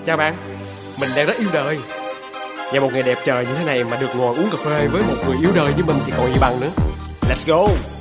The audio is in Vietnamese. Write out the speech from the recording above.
Chào bạn, mình đang rất yêu đời. Và một ngày đẹp trời như thế này mà được ngồi uống cà phê với một người yêu đời như mình thì còn gì bằng nữa. Let's go.